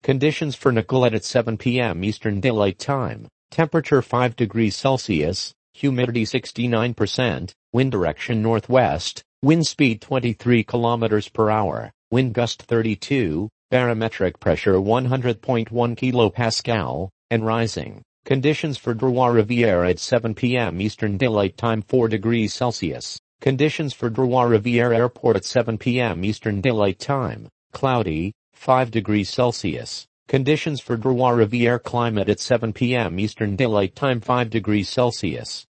Conditions for Nicolet at 7 p.m. Eastern Daylight Time. Temperature 5 degrees Celsius, humidity 69%, wind direction northwest, wind speed 23 kilometers per hour, wind gust 32, barometric pressure 100.1 kilopascal, and rising. Conditions for Trois-Rivières at 7 p.m. Eastern Daylight Time 4 degrees Celsius. Conditions for Trois-Rivières Airport at 7 p.m. Eastern Daylight Time. Cloudy, 5 degrees Celsius. Conditions for Trois-Rivières climate at 7 p.m. Eastern Daylight Time 5 degrees Celsius.